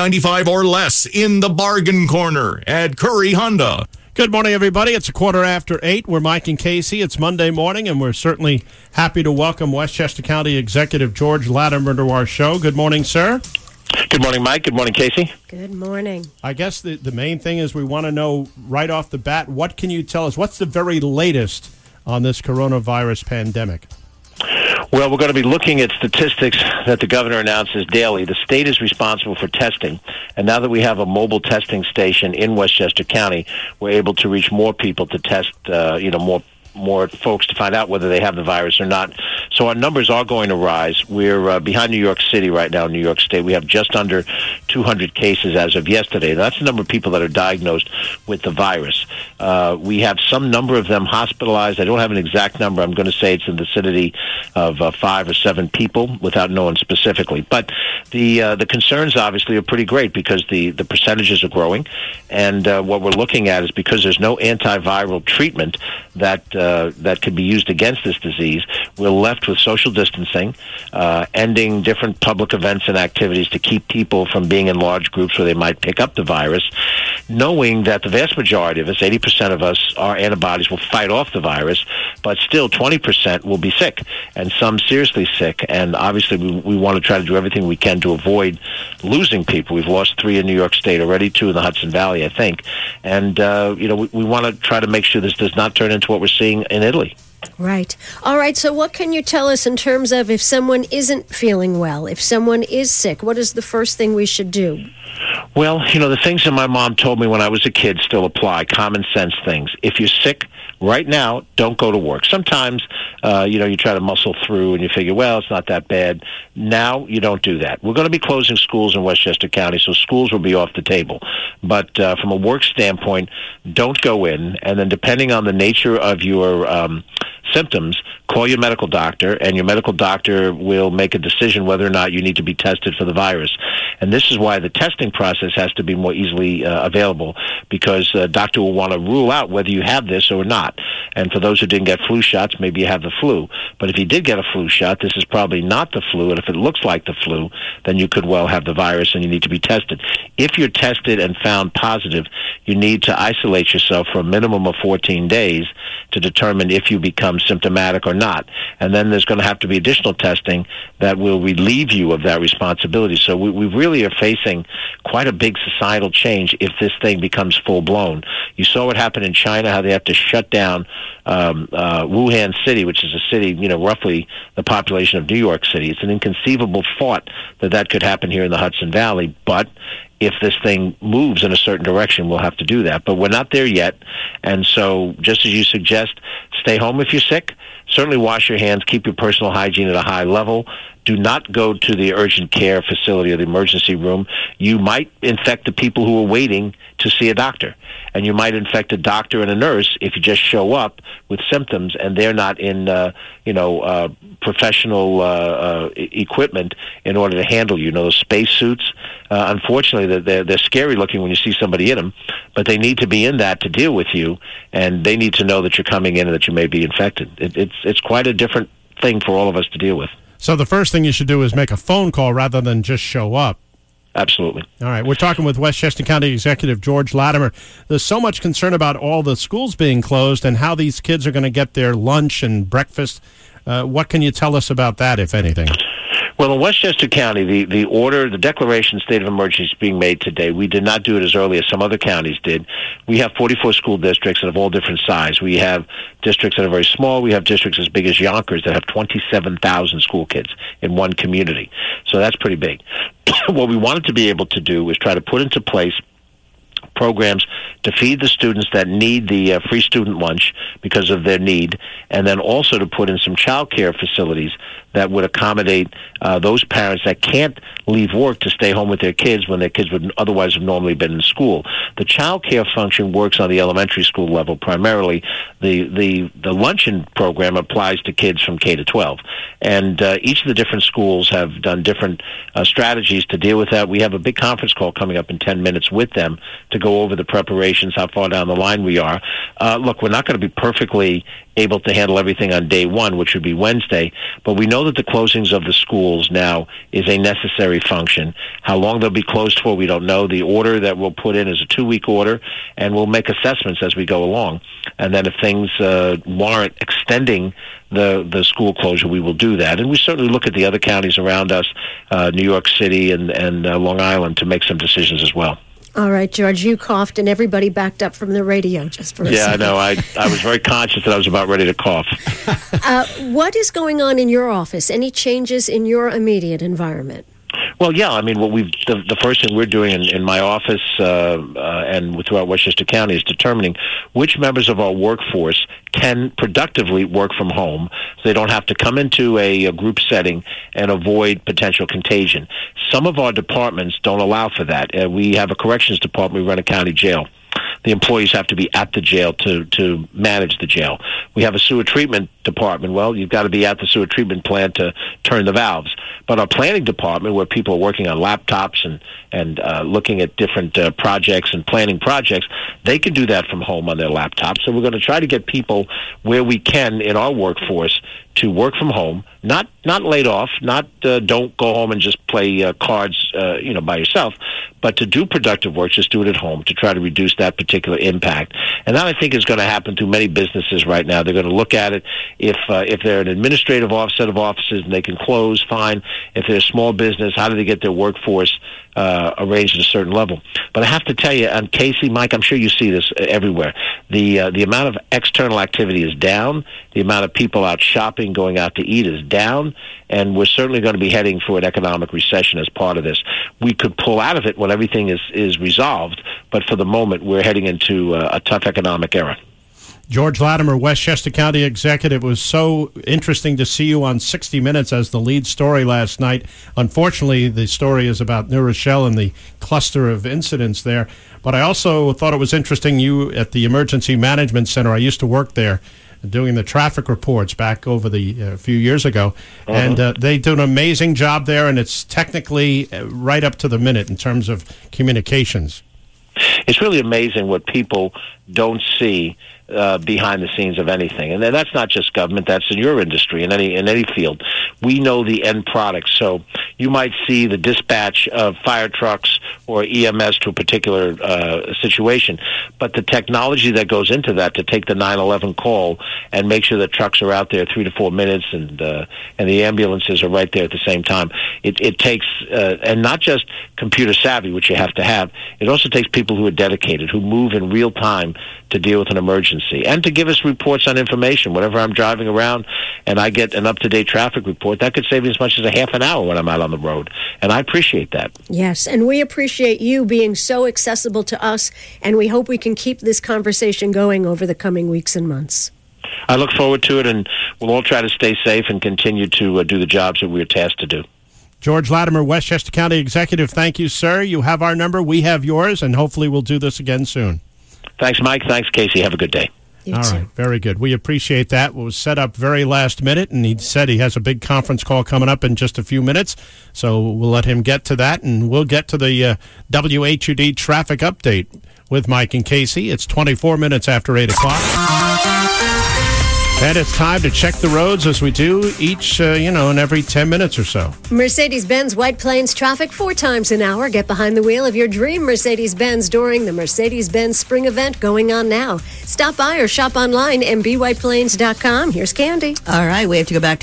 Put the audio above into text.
$895 or less in the bargain corner at Curry Honda. Good morning, everybody. It's 8:15. We're Mike and Casey. It's Monday morning, and we're certainly happy to welcome Westchester County Executive George Latimer to our show. Good morning, sir. Good morning, Mike. Good morning, Casey. Good morning. I guess the main thing is we want to know right off the bat, what can you tell us? What's the very latest on this coronavirus pandemic? Well, we're going to be looking at statistics that the governor announces daily. The state is responsible for testing, and now that we have a mobile testing station in Westchester County, we're able to reach more people to test, more folks to find out whether they have the virus or not. So our numbers are going to rise. We're behind New York City right now in New York State. We have just under 200 cases as of yesterday. That's the number of people that are diagnosed with the virus. We have some number of them hospitalized. I don't have an exact number. I'm going to say it's in the vicinity of 5 or 7 people without knowing specifically. But the concerns obviously are pretty great because the percentages are growing. And what we're looking at is because there's no antiviral treatment that could be used against this disease, we're left with social distancing, ending different public events and activities to keep people from being in large groups where they might pick up the virus, knowing that the vast majority of us, 80% of us, our antibodies will fight off the virus, but still 20% will be sick, and some seriously sick. And obviously we want to try to do everything we can to avoid losing people. We've lost 3 in New York State already, 2 in the Hudson Valley, I think. And, we want to try to make sure this does not turn into what we're seeing in Italy. Right. All right, so what can you tell us in terms of if someone isn't feeling well, if someone is sick, what is the first thing we should do? Well, the things that my mom told me when I was a kid still apply, common sense things. If you're sick right now, don't go to work. Sometimes, you try to muscle through and you figure, well, it's not that bad. Now, you don't do that. We're going to be closing schools in Westchester County, so schools will be off the table. But from a work standpoint, don't go in. And then depending on the nature of your symptoms, call your medical doctor, and your medical doctor will make a decision whether or not you need to be tested for the virus. And this is why the testing process has to be more easily available, because the doctor will want to rule out whether you have this or not. And for those who didn't get flu shots, maybe you have the flu. But if you did get a flu shot, this is probably not the flu. And if it looks like the flu, then you could well have the virus and you need to be tested. If you're tested and found positive, you need to isolate yourself for a minimum of 14 days to determine if you become symptomatic or not. And then there's going to have to be additional testing that will relieve you of that responsibility. So we really are facing quite a big societal change if this thing becomes full-blown. You saw what happened in China, how they have to shut down Wuhan City, which is a city, roughly the population of New York City. It's an inconceivable thought that could happen here in the Hudson Valley, but if this thing moves in a certain direction, we'll have to do that. But we're not there yet. And so just as you suggest, stay home if you're sick. Certainly wash your hands. Keep your personal hygiene at a high level. Do not go to the urgent care facility or the emergency room. You might infect the people who are waiting to see a doctor. And you might infect a doctor and a nurse if you just show up with symptoms and they're not in, professional equipment in order to handle you. Those space suits, unfortunately, they're scary looking when you see somebody in them, but they need to be in that to deal with you, and they need to know that you're coming in and that you may be infected. It's quite a different thing for all of us to deal with. So the first thing you should do is make a phone call rather than just show up. Absolutely. All right. We're talking with Westchester County Executive George Latimer. There's so much concern about all the schools being closed and how these kids are going to get their lunch and breakfast. What can you tell us about that, if anything? Well, in Westchester County, the declaration state of emergency is being made today. We did not do it as early as some other counties did. We have 44 school districts that have all different size. We have districts that are very small. We have districts as big as Yonkers that have 27,000 school kids in one community. So that's pretty big. What we wanted to be able to do is try to put into place programs to feed the students that need the free student lunch because of their need, and then also to put in some child care facilities that would accommodate those parents that can't leave work to stay home with their kids when their kids would otherwise have normally been in school. The child care function works on the elementary school level primarily. The luncheon program applies to kids from K to 12. And each of the different schools have done different strategies to deal with that. We have a big conference call coming up in 10 minutes with them to go over the preparations, how far down the line we are. Look, we're not going to be perfectly able to handle everything on day one, which would be Wednesday. But we know that the closings of the schools now is a necessary function. How long they'll be closed for, we don't know. The order that we'll put in is a 2-week order, and we'll make assessments as we go along. And then if things warrant extending the school closure, we will do that. And we certainly look at the other counties around us, New York City and Long Island, to make some decisions as well. All right, George, you coughed and everybody backed up from the radio just for a second. Yeah, I know. I was very conscious that I was about ready to cough. What is going on in your office? Any changes in your immediate environment? Well, yeah. I mean, the first thing we're doing in my office and throughout Westchester County is determining which members of our workforce can productively work from home, so they don't have to come into a group setting and avoid potential contagion. Some of our departments don't allow for that. We have a corrections department. We run a county jail. The employees have to be at the jail to manage the jail. We have a sewer treatment department. Well, you've got to be at the sewer treatment plant to turn the valves. But our planning department, where people are working on laptops and looking at different projects and planning projects, they can do that from home on their laptops. So we're going to try to get people where we can in our workforce to work from home, not laid off, not don't go home and just play cards, by yourself, but to do productive work, just do it at home to try to reduce that particular impact. And that, I think, is going to happen through many businesses right now. They're going to look at it. If they're an administrative set of offices and they can close, fine. If they're a small business, how do they get their workforce arranged at a certain level? But I have to tell you, and Casey, Mike, I'm sure you see this everywhere. The amount of external activity is down. The amount of people out shopping, going out to eat is down. And we're certainly going to be heading for an economic recession as part of this. We could pull out of it when everything is resolved, but for the moment, we're heading into a tough economic era. George Latimer, Westchester County Executive. It was so interesting to see you on 60 Minutes as the lead story last night. Unfortunately, the story is about New Rochelle and the cluster of incidents there. But I also thought it was interesting, you at the Emergency Management Center, I used to work there, doing the traffic reports back over a few years ago. And they do an amazing job there, and it's technically right up to the minute in terms of communications. It's really amazing what people don't see behind the scenes of anything. And that's not just government, that's in your industry, in any field. We know the end product. So you might see the dispatch of fire trucks or EMS to a particular situation, but the technology that goes into that to take the 911 call and make sure that trucks are out there 3 to 4 minutes and the ambulances are right there at the same time. It takes, and not just computer savvy, which you have to have, it also takes people who are dedicated, who move in real time to deal with an emergency and to give us reports on information. Whenever I'm driving around and I get an up-to-date traffic report, that could save me as much as a half an hour when I'm out on the road. And I appreciate that. Yes, and we appreciate you being so accessible to us, and we hope we can keep this conversation going over the coming weeks and months. I look forward to it, and we'll all try to stay safe and continue to do the jobs that we're tasked to do. George Latimer, Westchester County Executive, thank you, sir. You have our number, we have yours, and hopefully we'll do this again soon. Thanks, Mike. Thanks, Casey. Have a good day. All right, very good. We appreciate that. It was set up very last minute, and he said he has a big conference call coming up in just a few minutes, so we'll let him get to that, and we'll get to the WHUD traffic update with Mike and Casey. It's 24 minutes after 8 o'clock. And it's time to check the roads as we do each, in every 10 minutes or so. Mercedes-Benz White Plains traffic 4 times an hour. Get behind the wheel of your dream Mercedes-Benz during the Mercedes-Benz Spring Event going on now. Stop by or shop online, mbwhiteplains.com. Here's Candy. All right, we have to go back to